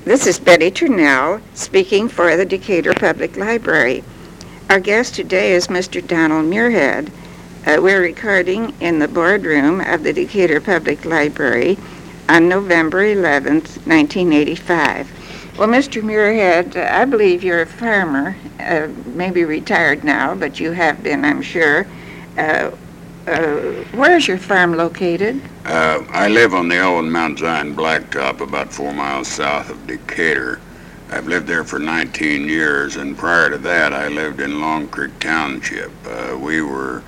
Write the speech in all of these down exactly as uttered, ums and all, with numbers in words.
This is Betty Turnell speaking for the Decatur Public Library. Our guest today is Mister Donald Muirhead. Uh, we're recording in the boardroom of the Decatur Public Library on November eleventh, nineteen eighty-five. Well, Mister Muirhead, uh, I believe you're a farmer, uh, maybe retired now, but you have been, I'm sure. Uh, uh, where is your farm located? Uh, I live on the old Mount Zion Blacktop, about four miles south of Decatur. I've lived there for nineteen years, and prior to that, I lived in Long Creek Township. Uh, we were,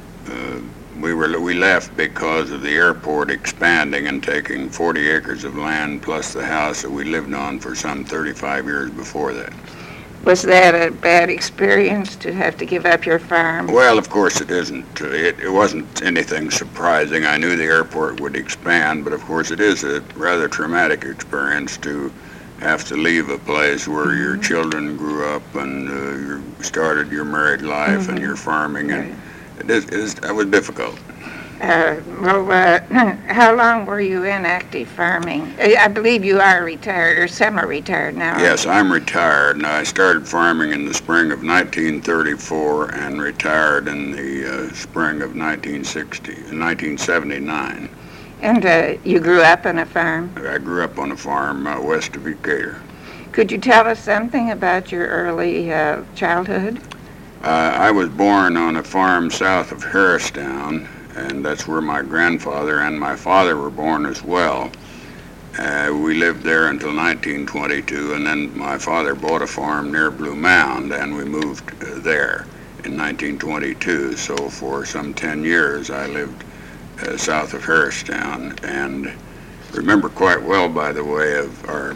uh, we were, we left because of the airport expanding and taking forty acres of land plus the house that we lived on for some thirty-five years before that. Was that a bad experience to have to give up your farm? Well, of course it isn't. It, it wasn't anything surprising. I knew the airport would expand, but of course it is a rather traumatic experience to have to leave a place where mm-hmm. your children grew up and uh, you started your married life mm-hmm. and your farming, and right. it is, it is, it was difficult. Uh, well, uh, how long were you in active farming? I believe you are retired or semi-retired now. Yes, I'm retired. Now, I started farming in the spring of nineteen thirty-four and retired in the uh, spring of nineteen sixty, nineteen seventy-nine. And uh, you grew up on a farm? I grew up on a farm uh, west of Decatur. Could you tell us something about your early uh, childhood? Uh, I was born on a farm south of Harristown, and that's where my grandfather and my father were born as well. Uh, we lived there until nineteen twenty-two, and then my father bought a farm near Blue Mound, and we moved uh, there in nineteen twenty-two. So for some ten years, I lived uh, south of Harristown, and remember quite well, by the way, of our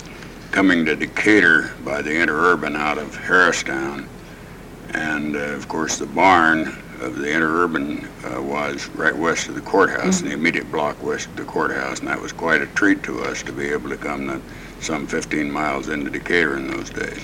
coming to Decatur by the interurban out of Harristown, and uh, of course the barn of the interurban uh, was right west of the courthouse, mm-hmm. in the immediate block west of the courthouse, and that was quite a treat to us to be able to come to some fifteen miles into Decatur in those days.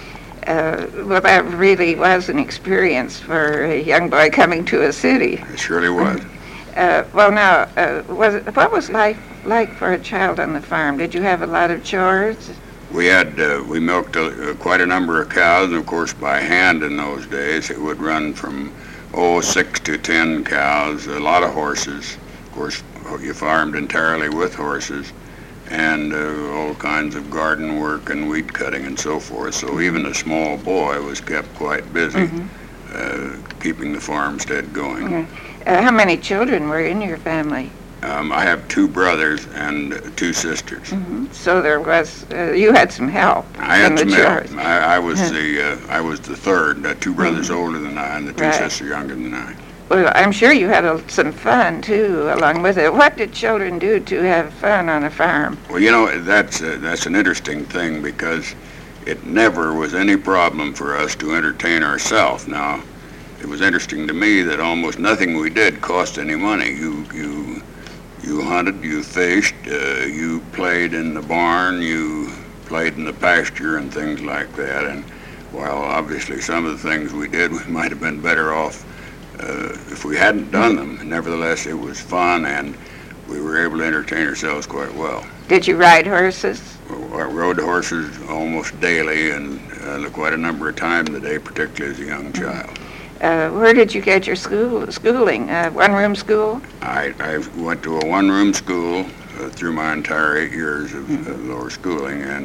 Uh, well, that really was an experience for a young boy coming to a city. It surely was. Uh, well, now, uh, was it, what was life like for a child on the farm? Did you have a lot of chores? We had, uh, we milked uh, quite a number of cows, and of course by hand in those days. It would run from oh, six to ten cows, a lot of horses. Of course, you farmed entirely with horses, and uh, all kinds of garden work and weed cutting and so forth. So even a small boy was kept quite busy, mm-hmm. uh, keeping the farmstead going. Mm-hmm. Uh, how many children were in your family? Um, I have two brothers and two sisters. Mm-hmm. So there was, uh, you had some help. I had some help. I, I was the, uh, I was the third. Uh, two brothers mm-hmm. older than I, and the two right. sisters younger than I. Well, I'm sure you had a, some fun too, along with it. What did children do to have fun on a farm? Well, you know, that's uh, that's an interesting thing because it never was any problem for us to entertain ourselves. Now, it was interesting to me that almost nothing we did cost any money. You you. You hunted, you fished, uh, you played in the barn, you played in the pasture and things like that. And while obviously some of the things we did, we might have been better off uh, if we hadn't done them. Nevertheless, it was fun, and we were able to entertain ourselves quite well. Did you ride horses? I rode horses almost daily, and uh, quite a number of times a day, particularly as a young child. Uh, where did you get your school schooling? Uh, one-room school? I, I went to a one-room school uh, through my entire eight years of mm-hmm. uh, lower schooling, and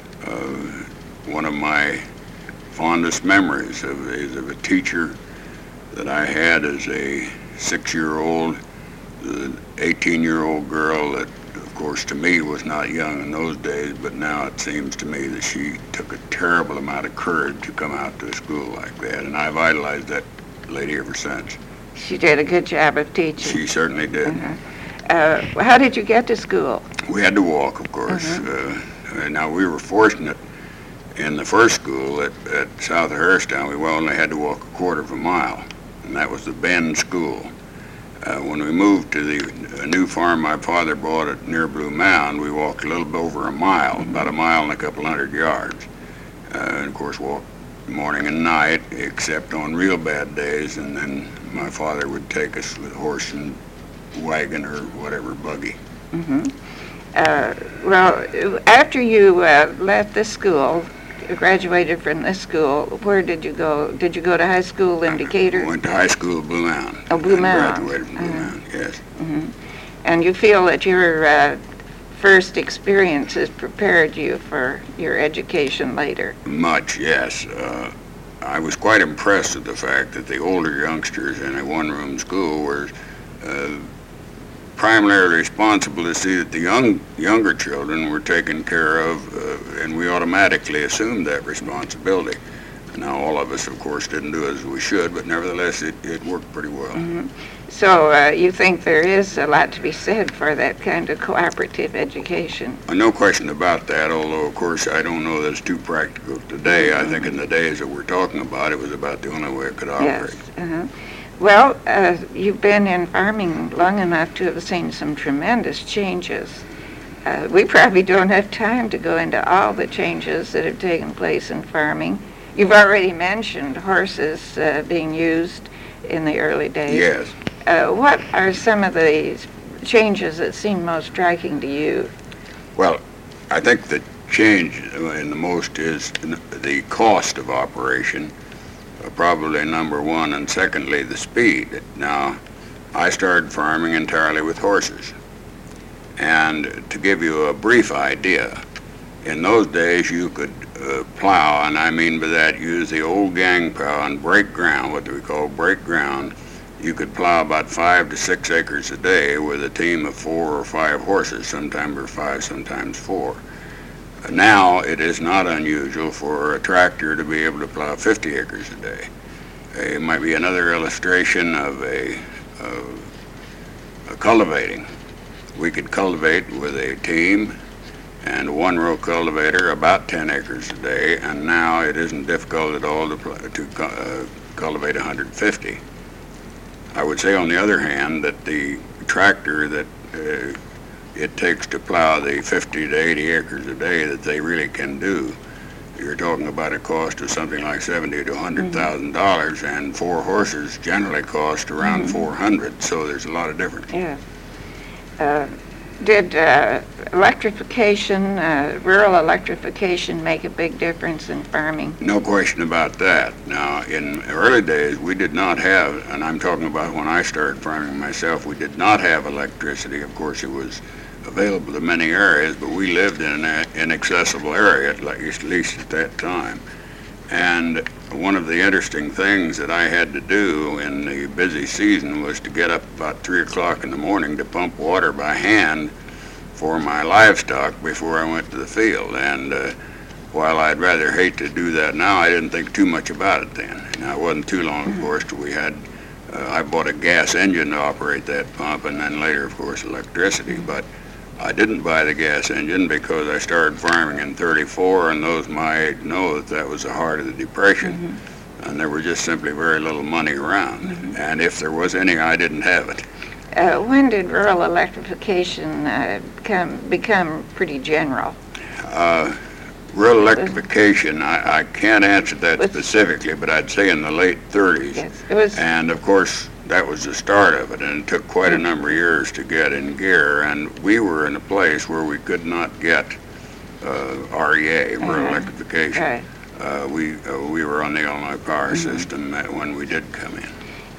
uh, one of my fondest memories of, is of a teacher that I had as a six-year-old, the eighteen-year-old girl that, of course, to me was not young in those days, but now it seems to me that she took a terrible amount of courage to come out to a school like that, and I've idolized that lady ever since. She did a good job of teaching. She certainly did. Uh-huh. Uh, how did you get to school? We had to walk, of course. Uh-huh. Uh, now, we were fortunate in the first school at, at south of Harristown. We only had to walk a quarter of a mile, and that was the Bend School. Uh, when we moved to the a new farm my father bought at near Blue Mound, we walked a little bit over a mile, mm-hmm. about a mile and a couple hundred yards. Uh, and of course walked morning and night, except on real bad days, and then my father would take us with horse and wagon or whatever buggy. Mm-hmm. Uh, well, after you uh, left this school, graduated from this school, where did you go? Did you go to high school in Decatur? I went to high school at Blue Mountain. Oh, Blue and Mountain. Graduated from Blue Uh-huh. Mountain, yes. hmm And you feel that your uh, first experiences prepared you for your education later? Much, yes. Uh, I was quite impressed with the fact that the older youngsters in a one-room school were uh, primarily responsible to see that the young younger children were taken care of, uh, and we automatically assumed that responsibility. Now, all of us, of course, didn't do as we should, but nevertheless, it, it worked pretty well. hmm So uh, you think there is a lot to be said for that kind of cooperative education? Uh, no question about that, although, of course, I don't know that it's too practical today. I think in the days that we're talking about, it was about the only way it could operate. Yes. Uh-huh. Well, uh, you've been in farming long enough to have seen some tremendous changes. Uh, we probably don't have time to go into all the changes that have taken place in farming. You've already mentioned horses uh, being used in the early days. Yes. Uh, what are some of the changes that seem most striking to you? Well, I think the change in the most is the cost of operation, uh, probably number one, and secondly, the speed. Now, I started farming entirely with horses. And to give you a brief idea, in those days you could uh, plow, and I mean by that use the old gang plow and break ground, what we call break ground. You could plow about five to six acres a day with a team of four or five horses, sometimes or five, sometimes four. Now it is not unusual for a tractor to be able to plow fifty acres a day. It might be another illustration of a, of a cultivating. We could cultivate with a team and one row cultivator about ten acres a day, and now it isn't difficult at all to, pl- to uh, cultivate one hundred fifty. I would say, on the other hand, that the tractor that uh, it takes to plow the fifty to eighty acres a day that they really can do, you're talking about a cost of something like seventy to one hundred thousand dollars, mm-hmm. and four horses generally cost around mm-hmm. four hundred. So there's a lot of difference. Yeah. Uh, did uh, electrification, uh, rural electrification, make a big difference in farming? No question about that. Now, in early days, we did not have, and I'm talking about when I started farming myself, we did not have electricity. Of course, it was available to many areas, but we lived in an inaccessible area, at least, at least at that time. And one of the interesting things that I had to do in the busy season was to get up about three o'clock in the morning to pump water by hand for my livestock before I went to the field. And uh, while I'd rather hate to do that now, I didn't think too much about it then. Now, it wasn't too long, of course, till we had, uh, I bought a gas engine to operate that pump, and then later, of course, electricity. But I didn't buy the gas engine because I started farming in thirty-four, and those my age know that that was the heart of the Depression, mm-hmm. and there was just simply very little money around. Mm-hmm. And if there was any, I didn't have it. Uh, when did rural electrification uh, come, become pretty general? Uh, rural electrification, I, I can't answer that specifically, but I'd say in the late thirties. Yes, it was. And of course, that was the start of it, and it took quite a number of years to get in gear, and we were in a place where we could not get uh, R E A, rural uh-huh. electrification. Right. Uh, we uh, we were on the Illinois Power mm-hmm. System when we did come in.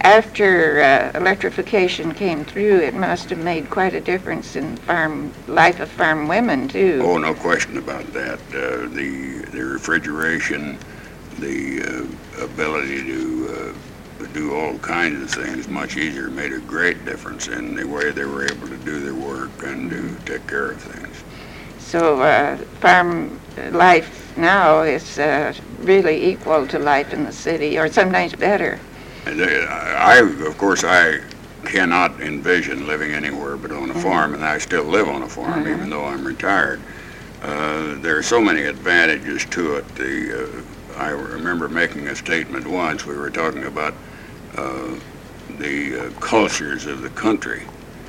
After uh, electrification came through, it must have made quite a difference in farm life of farm women too. Oh, no question about that. Uh, the the refrigeration, the uh, ability to uh, do all kinds of things much easier made a great difference in the way they were able to do their work and to take care of things. So uh, farm life now is uh, really equal to life in the city, or sometimes better. And I, of course, I cannot envision living anywhere but on a mm-hmm. farm, and I still live on a farm, mm-hmm. even though I'm retired. Uh, there are so many advantages to it. The uh, I remember making a statement once. We were talking about uh, the uh, cultures of the country,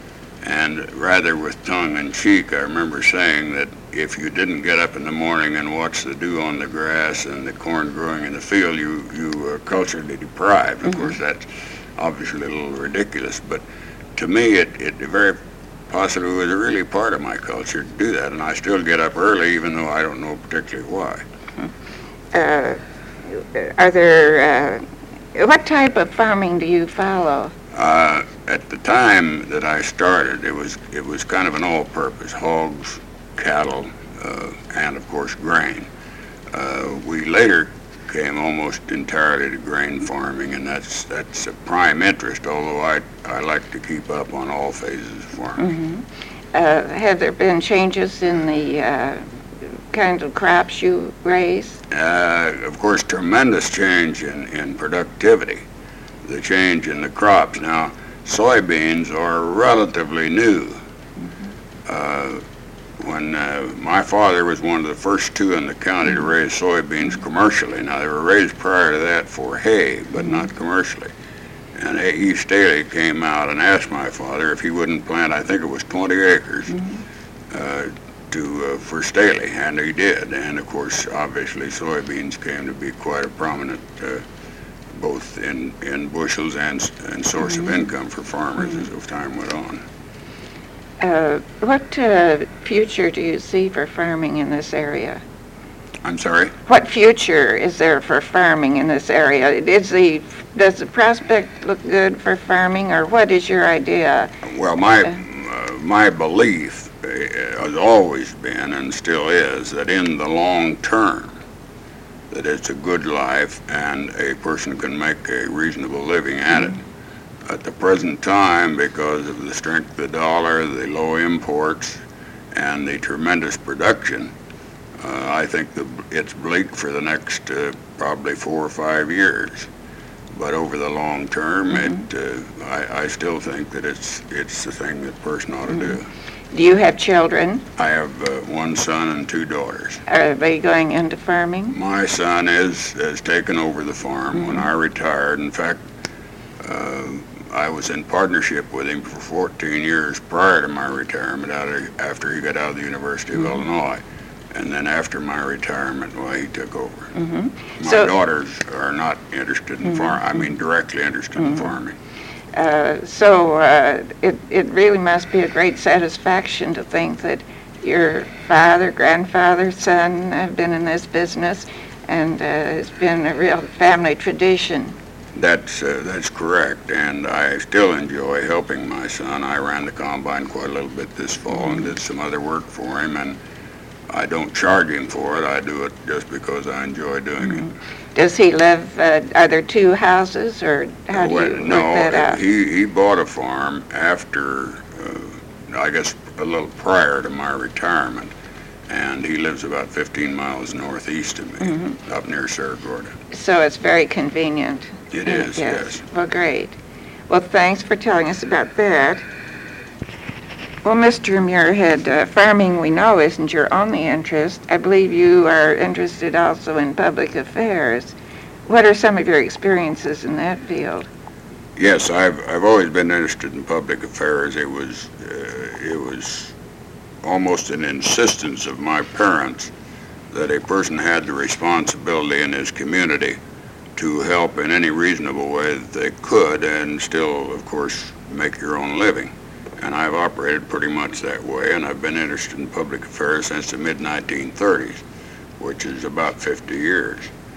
and rather with tongue-in-cheek, I remember saying that if you didn't get up in the morning and watch the dew on the grass and the corn growing in the field, you, you were culturally deprived. Of mm-hmm. course, that's obviously a little ridiculous, but to me, it, it very possibly was really part of my culture to do that, and I still get up early, even though I don't know particularly why. Uh, are there, uh, what type of farming do you follow? Uh, at the time that I started, it was it was kind of an all-purpose: hogs, cattle, uh, and of course grain. Uh, we later came almost entirely to grain farming, and that's that's a prime interest. Although I I like to keep up on all phases of farming. Mm-hmm. Uh, have there been changes in the uh, kind of crops you raise? Uh, of course, tremendous change in, in productivity, the change in the crops. Now, soybeans are relatively new. Uh, when uh, my father was one of the first two in the county to raise soybeans commercially. Now, they were raised prior to that for hay, but not commercially. And E. Staley came out and asked my father if he wouldn't plant, I think it was twenty acres, uh, to uh, for Staley, and he did. And of course, obviously, soybeans came to be quite a prominent, uh, both in, in bushels and and source Mm-hmm. of income for farmers mm-hmm. as time went on. Uh, what uh, future do you see for farming in this area? I'm sorry? What future is there for farming in this area? Is the does the prospect look good for farming, or what is your idea? Well, my uh, my belief has always been and still is that in the long term, that it's a good life and a person can make a reasonable living at it. At the present time, because of the strength of the dollar, the low imports, and the tremendous production, uh, I think the, it's bleak for the next uh, probably four or five years. But over the long term, mm-hmm. it, uh, I, I still think that it's it's the thing that a person ought to mm-hmm. do. Do you have children? I have uh, one son and two daughters. Are they going into farming? My son is has taken over the farm mm-hmm. when I retired. In fact, uh, I was in partnership with him for fourteen years prior to my retirement, out of, after he got out of the University of mm-hmm. Illinois. And then after my retirement, well, he took over. Mm-hmm. My so, daughters are not interested in mm-hmm. farming. I mean, directly interested mm-hmm. in farming. Uh, so uh, it, it really must be a great satisfaction to think that your father, grandfather, son have been in this business, and uh, it's been a real family tradition. That's uh, that's correct, and I still enjoy helping my son. I ran the combine quite a little bit this fall mm-hmm. and did some other work for him, and I don't charge him for it. I do it just because I enjoy doing mm-hmm. it. Does he live, uh, are there two houses, or how do well, you work no, that out? he, he bought a farm after, uh, I guess, a little prior to my retirement, and he lives about fifteen miles northeast of me, mm-hmm. up near Cerro Gordo. So it's very convenient. It is, yes. Well, great. Well, thanks for telling us about that. Well, Mister Muirhead, uh, farming we know isn't your only interest. I believe you are interested also in public affairs. What are some of your experiences in that field? Yes, I've I've always been interested in public affairs. It was uh, it was almost an insistence of my parents that a person had the responsibility in his community to help in any reasonable way that they could, and still, of course, make your own living. And I've operated pretty much that way, and I've been interested in public affairs since the mid nineteen thirties, which is about fifty years.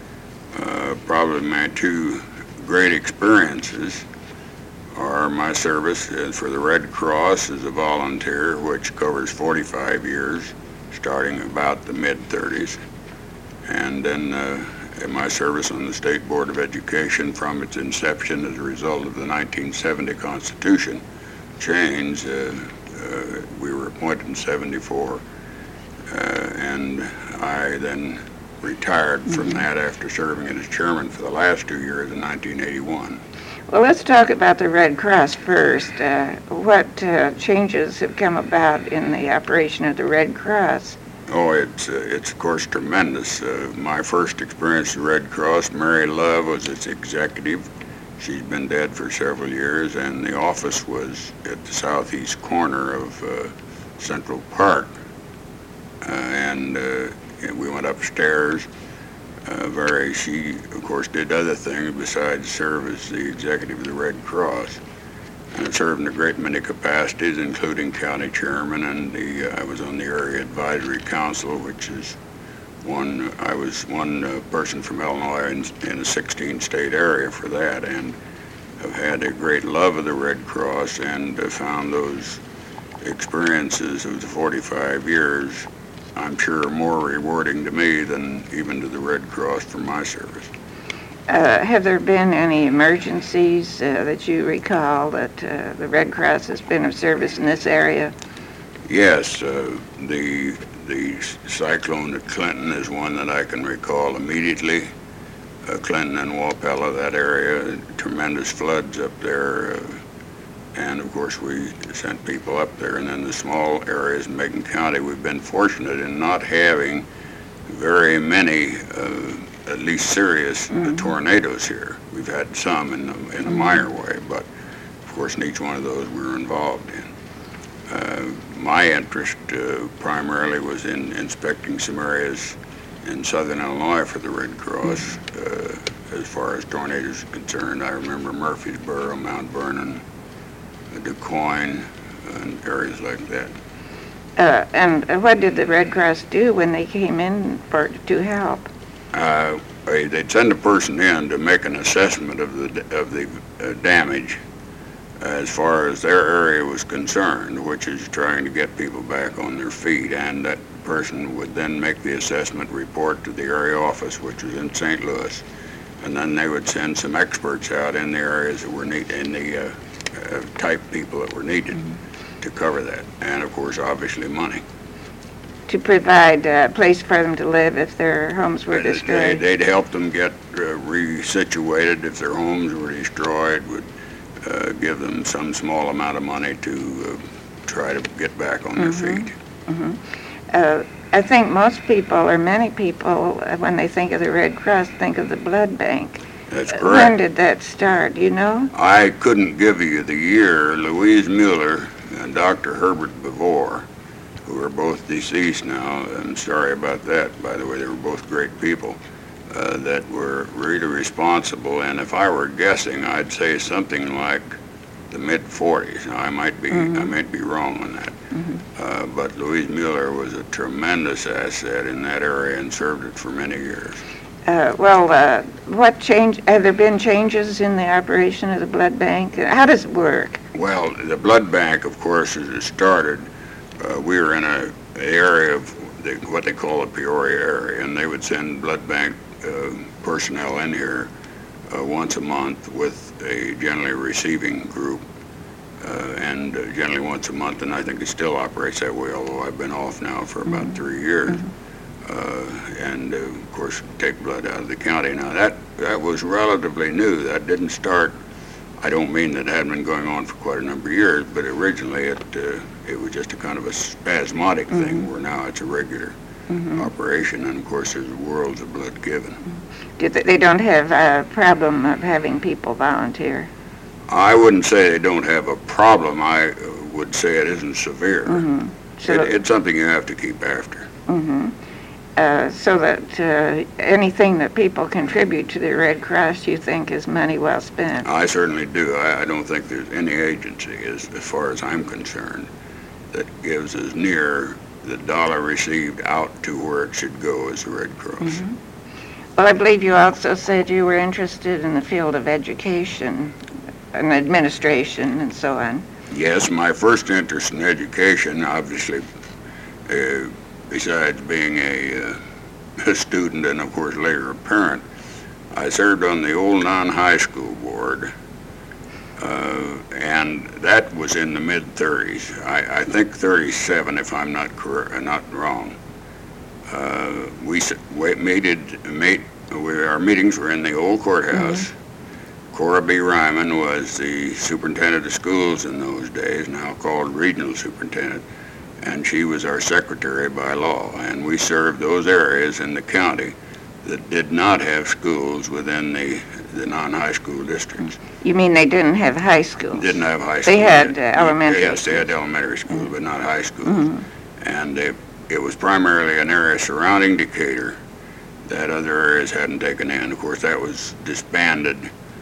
Uh, probably my two great experiences are my service for the Red Cross as a volunteer, which covers forty-five years, starting about the mid thirties, and then uh, my service on the State Board of Education from its inception as a result of the nineteen seventy Constitution change. Uh, uh, we were appointed in seventy-four, uh, and I then retired from mm-hmm. that after serving as chairman for the last two years in nineteen eighty-one. Well, let's talk about the Red Cross first. Uh, what uh, changes have come about in the operation of the Red Cross? Oh, it's, uh, it's of course tremendous. Uh, my first experience with the Red Cross, Mary Love was its executive. She's been dead for several years, and the office was at the southeast corner of uh, Central Park. Uh, and, uh, and we went upstairs. Uh, very, she, of course, did other things besides serve as the executive of the Red Cross. And I served in a great many capacities, including county chairman, and the uh, I was on the area advisory council, which is one. I was one uh, person from Illinois in, in a sixteen state area for that, and I've had a great love of the Red Cross, and uh, found those experiences of the forty-five years, I'm sure, more rewarding to me than even to the Red Cross for my service. Uh, have there been any emergencies uh, that you recall that uh, the Red Cross has been of service in this area? Yes, uh, the the cyclone at Clinton is one that I can recall immediately. Uh, Clinton and Wapella, that area, tremendous floods up there, uh, and of course we sent people up there. And then the small areas in Macon County, we've been fortunate in not having very many uh, at least serious mm-hmm. tornadoes here. We've had some in a, in a mm-hmm. minor way, but of course in each one of those we were involved in. Uh, my interest uh, primarily was in inspecting some areas in southern Illinois for the Red Cross. Uh, as far as tornadoes are concerned, I remember Murfreesboro, Mount Vernon, DuQuoin, and areas like that. Uh, and what did the Red Cross do when they came in for to help? Uh, they'd send a person in to make an assessment of the of the uh, damage as far as their area was concerned, which is trying to get people back on their feet, and that person would then make the assessment report to the area office, which was in Saint Louis, and then they would send some experts out in the areas that were need in the uh, uh, type people that were needed mm-hmm. to cover that, and of course obviously money. To provide a place for them to live if their homes were destroyed. They, they'd help them get uh, resituated if their homes were destroyed, would uh, give them some small amount of money to uh, try to get back on mm-hmm. their feet. Mm-hmm. Uh, I think most people, or many people, uh, when they think of the Red Cross, think of the blood bank. That's correct. When did that start, do you know? I couldn't give you the year. Louise Mueller and Doctor Herbert Bevore, who are both deceased now, I'm sorry about that, by the way, they were both great people, uh, that were really responsible, and if I were guessing, I'd say something like the mid forties. Now, I might be, mm-hmm. I might be wrong on that, mm-hmm. uh, but Louise Mueller was a tremendous asset in that area and served it for many years. Uh, well, uh, what change, have there been changes in the operation of the blood bank? How does it work? Well, the blood bank, of course, as it started, Uh, we were in a, a area of the, what they call the Peoria area, and they would send blood bank uh, personnel in here uh, once a month with a generally receiving group, uh, and uh, generally once a month, and I think it still operates that way, although I've been off now for about mm-hmm. three years, mm-hmm. uh, and uh, of course take blood out of the county. Now that, that was relatively new. That didn't start, I don't mean that it hadn't been going on for quite a number of years, but originally it uh, it was just a kind of a spasmodic mm-hmm. thing, where now it's a regular mm-hmm. operation, and of course there's worlds of blood given. Do they, they don't have a problem of having people volunteer? I wouldn't say they don't have a problem. I uh, would say it isn't severe. Mm-hmm. So it, it's something you have to keep after. Mm-hmm. Uh, so that uh, anything that people contribute to the Red Cross, you think, is money well spent? I certainly do. I, I don't think there's any agency, as, as far as I'm concerned, that gives as near the dollar received out to where it should go as the Red Cross. Mm-hmm. Well, I believe you also said you were interested in the field of education and administration and so on. Yes, my first interest in education, obviously, uh, besides being a, uh, a student and, of course, later a parent, I served on the old non-high school board, uh, and that was in the mid-thirties. I, I think thirty-seven, if I'm not correct, not wrong. Uh, we meted, made, we, our meetings were in the old courthouse. Mm-hmm. Cora B. Ryman was the superintendent of schools in those days, now called regional superintendent, and she was our secretary by law, and we served those areas in the county that did not have schools within the, the non-high school districts. You mean they didn't have high schools? Didn't have high school. They had uh, elementary Yes, schools. they had elementary schools, mm-hmm. but not high schools. Mm-hmm. And it, it was primarily an area surrounding Decatur that other areas hadn't taken in. Of course, that was disbanded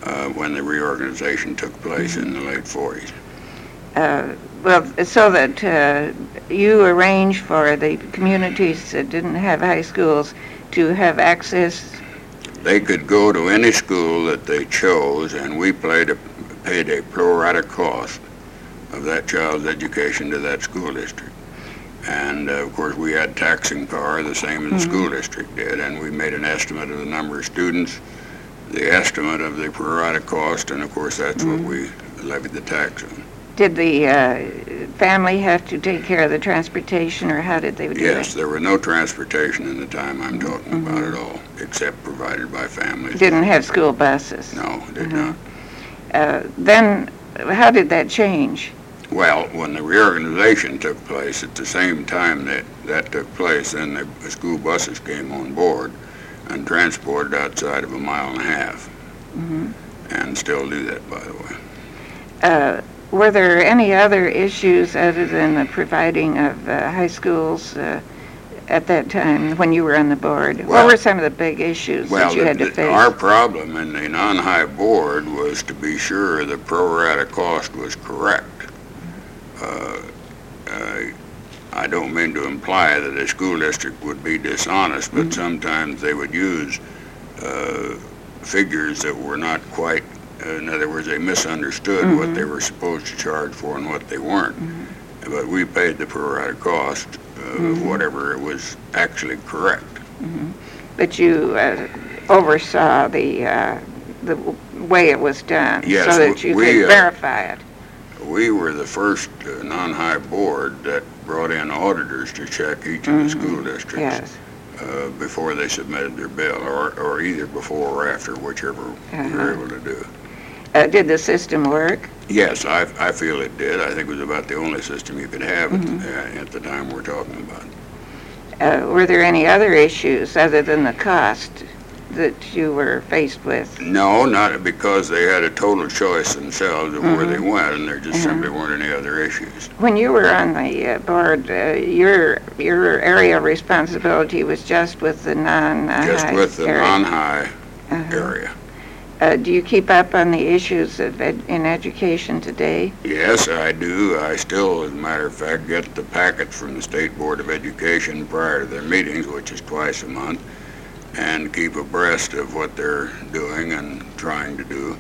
uh, when the reorganization took place in the late forties. Uh, well, so that uh, you arrange for the communities that didn't have high schools to have access. They could go to any school that they chose, and we paid a, paid a pro rata cost of that child's education to that school district. And, uh, of course, we had taxing power the same as the mm-hmm. school district did, and we made an estimate of the number of students, the estimate of the pro rata cost, and, of course, that's mm-hmm. what we levied the tax on. Did the uh, family have to take care of the transportation, or how did they do it? Yes, there was no transportation in the time I'm talking mm-hmm. about at all, except provided by families. Didn't have school buses? No, did mm-hmm. not. Uh, then, how did that change? Well, when the reorganization took place, at the same time that that took place, then the school buses came on board and transported outside of a mile and a half, mm-hmm. and still do that, by the way. Uh, Were there any other issues other than the providing of uh, high schools uh, at that time when you were on the board? Well, what were some of the big issues well, that you the, had to the, face? Our problem in the non-high board was to be sure the pro rata cost was correct. Uh, uh, I don't mean to imply that a school district would be dishonest, but mm-hmm. sometimes they would use uh, figures that were not quite. In other words, they misunderstood mm-hmm. what they were supposed to charge for and what they weren't. Mm-hmm. But we paid the pro rata cost of mm-hmm. whatever it was actually correct. Mm-hmm. But you uh, oversaw the uh, the way it was done, yes, so that you we, could uh, verify it. We were the first uh, non-high board that brought in auditors to check each mm-hmm. of the school districts. Yes. Uh, before they submitted their bill, or, or either before or after, whichever uh-huh. we were able to do. Uh, did the system work? Yes, I, I feel it did. I think it was about the only system you could have mm-hmm. at, the, uh, at the time we're talking about. Uh, were there any other issues other than the cost that you were faced with? No, not because they had a total choice themselves of mm-hmm. where they went, and there just mm-hmm. simply weren't any other issues. When you were on the uh, board, uh, your your area of responsibility was just with the non-high Just with the area. non-high uh-huh. area. Uh, do you keep up on the issues of ed- in education today? Yes, I do. I still, as a matter of fact, get the packets from the State Board of Education prior to their meetings, which is twice a month, and keep abreast of what they're doing and trying to do,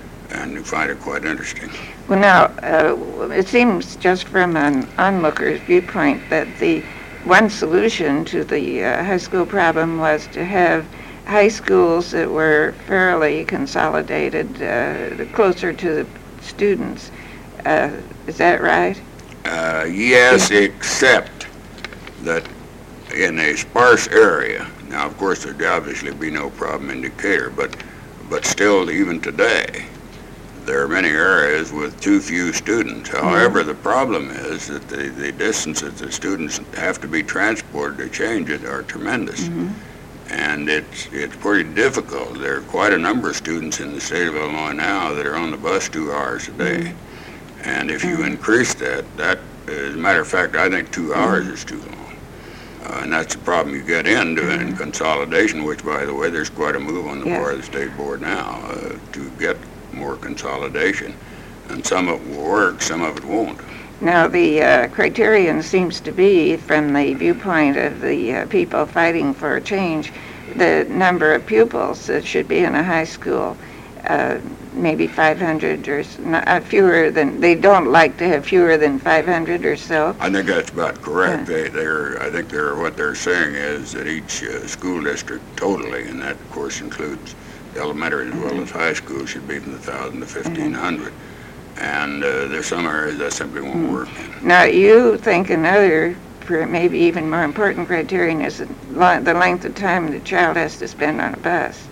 and find it quite interesting. Well, now, uh, it seems just from an onlooker's viewpoint that the one solution to the uh, high school problem was to have high schools that were fairly consolidated, uh, closer to the students. Uh, is that right? Uh, yes, except that in a sparse area, now of course there'd obviously be no problem in Decatur, but but still even today, there are many areas with too few students. However, mm-hmm. the problem is that the, the distances that students have to be transported to change it are tremendous. Mm-hmm. And it's it's pretty difficult. There are quite a number of students in the state of Illinois now that are on the bus two hours a day. Mm-hmm. And if you mm-hmm. increase that, that, as a matter of fact, I think two hours mm-hmm. is too long. Uh, and that's the problem you get into mm-hmm. in consolidation, which, by the way, there's quite a move on the yeah. part of the state board now uh, to get more consolidation. And some of it will work, some of it won't. Now, the uh, criterion seems to be, from the viewpoint of the uh, people fighting for change, the number of pupils that should be in a high school, uh, maybe five hundred or not, uh, fewer than, they don't like to have fewer than five hundred or so. I think that's about correct. Yeah. They, they're, I think they're, what they're saying is that each uh, school district totally, and that of course includes elementary as mm-hmm. well as high school, should be from one thousand to fifteen hundred. Mm-hmm. And uh, there's some areas that simply won't mm. work in. Now, you think another, maybe even more important criterion is the length of time the child has to spend on a bus.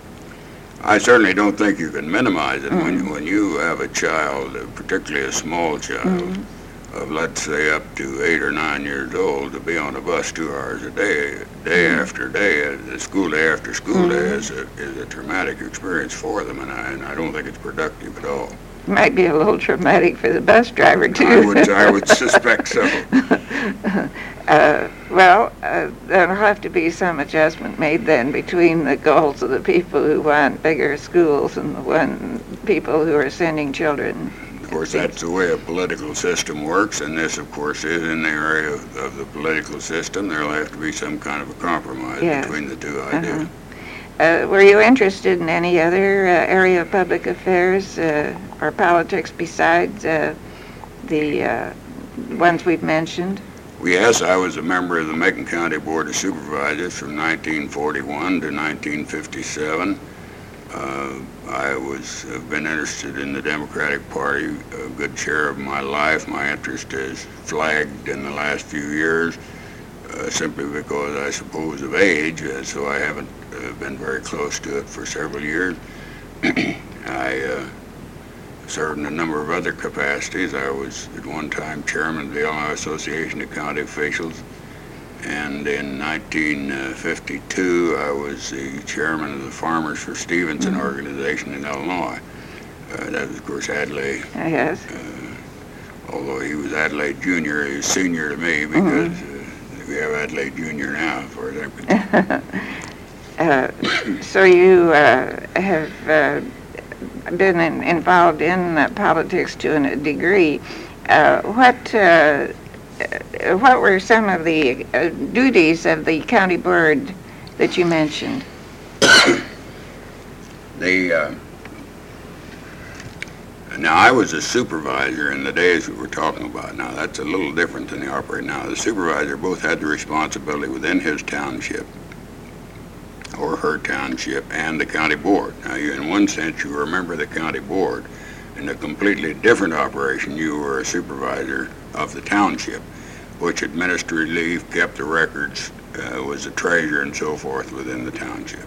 I certainly don't think you can minimize it. Mm. When, you, when you have a child, particularly a small child, mm. of let's say up to eight or nine years old, to be on a bus two hours a day, day mm. after day, uh, school day after school mm. day, is a, is a traumatic experience for them, and I, and I don't think it's productive at all. Might be a little traumatic for the bus driver, too. I would, I would suspect so. uh, well, uh, there'll have to be some adjustment made then between the goals of the people who want bigger schools and the one people who are sending children. Of course, that's the way a political system works, and this, of course, is in the area of, of the political system. There'll have to be some kind of a compromise Yes. between the two ideas. Uh-huh. Uh, were you interested in any other uh, area of public affairs uh, or politics besides uh, the uh, ones we've mentioned? Well, yes, I was a member of the Macon County Board of Supervisors from nineteen forty-one to nineteen fifty-seven. Uh, I was have been interested in the Democratic Party a good share of my life. My interest has flagged in the last few years, uh, simply because I suppose of age, uh, so I haven't uh, been very close to it for several years. I uh, served in a number of other capacities. I was at one time chairman of the Illinois Association of County Officials, and in nineteen fifty-two I was the chairman of the Farmers for Stevenson Mm-hmm. organization in Illinois. Uh, that was, of course, Adlai. Uh, yes. Uh, although he was Adlai Junior, he was senior to me because Mm-hmm. uh, we have Adlai Junior now, as far as I'm concerned. uh, so you uh, have uh, been in, involved in uh, politics to a degree. Uh, what uh, what were some of the uh, duties of the county board that you mentioned? The uh, now I was a supervisor in the days we were talking about. Now that's a little different than the operator now. The supervisor both had the responsibility within his township or her township and the county board. Now you, in one sense, you were a member of the county board. In a completely different operation, you were a supervisor of the township, which administered leave, kept the records, uh, was the treasurer and so forth within the township.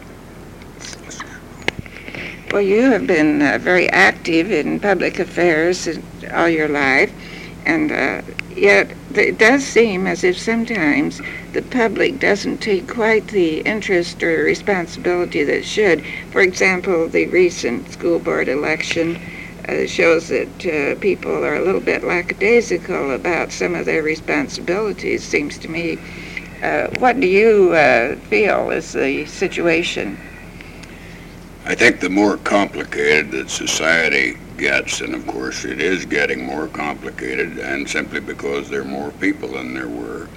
Well, you have been uh, very active in public affairs all your life, and uh, yet it does seem as if sometimes the public doesn't take quite the interest or responsibility that it should. For example, the recent school board election uh, shows that uh, people are a little bit lackadaisical about some of their responsibilities, seems to me. Uh, what do you uh, feel is the situation? I think the more complicated that society gets, and of course it is getting more complicated, and simply because there are more people than there were,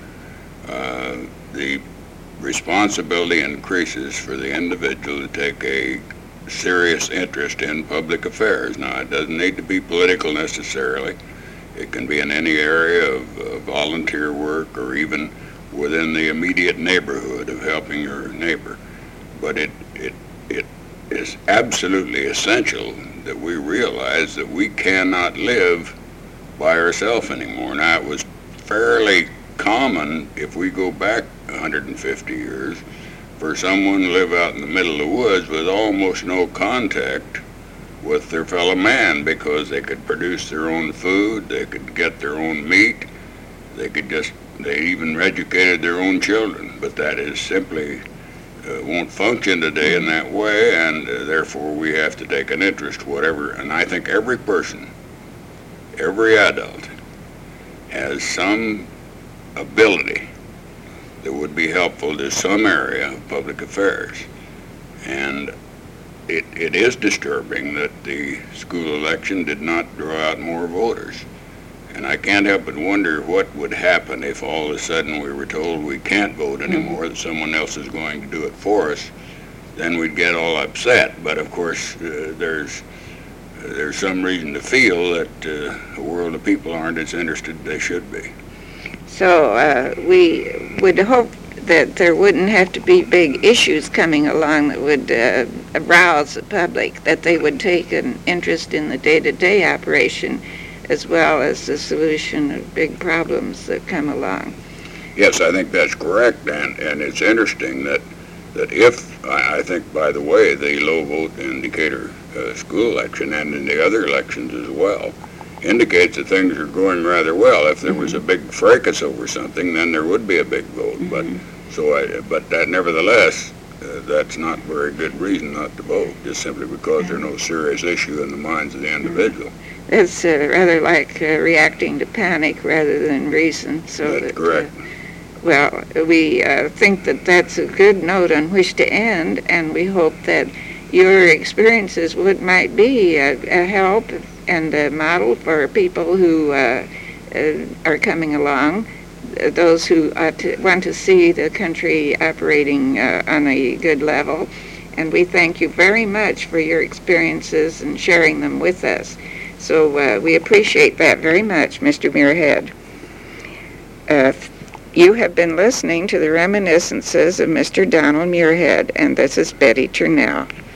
uh, the responsibility increases for the individual to take a serious interest in public affairs. Now, it doesn't need to be political necessarily. It can be in any area of uh, volunteer work or even within the immediate neighborhood of helping your neighbor. But it, it, it is absolutely essential that we realize that we cannot live by ourselves anymore. Now, it was fairly common, if we go back one hundred fifty years, for someone to live out in the middle of the woods with almost no contact with their fellow man, because they could produce their own food, they could get their own meat, they could just, they even educated their own children. But that is simply uh, won't function today in that way, and uh, therefore we have to take an interest, whatever. And I think every person, every adult, has some ability that would be helpful to some area of public affairs. And it, it is disturbing that the school election did not draw out more voters. And I can't help but wonder what would happen if all of a sudden we were told we can't vote anymore, that someone else is going to do it for us. Then we'd get all upset. But of course, uh, there's uh, there's some reason to feel that uh, a world of people aren't as interested as they should be. So uh, we would hope that there wouldn't have to be big issues coming along that would uh, arouse the public, that they would take an interest in the day-to-day operation as well as the solution of big problems that come along. Yes, I think that's correct, and, and it's interesting that that if, I, I think, by the way, the low vote in Decatur uh, school election and in the other elections as well, indicates that things are going rather well. If there was a big fracas over something, then there would be a big vote. Mm-hmm. But so, I, but that nevertheless, uh, that's not very good reason not to vote, just simply because there's no serious issue in the minds of the individual. It's uh, rather like uh, reacting to panic rather than reason. So That's that, correct. Uh, well, we uh, think that that's a good note on which to end, and we hope that your experiences would might be a, a help and a model for people who uh, uh, are coming along, uh, those who uh, to, want to see the country operating uh, on a good level. And we thank you very much for your experiences and sharing them with us. So uh, we appreciate that very much, Mister Muirhead. Uh, you have been listening to the reminiscences of Mister Donald Muirhead, and this is Betty Turnell.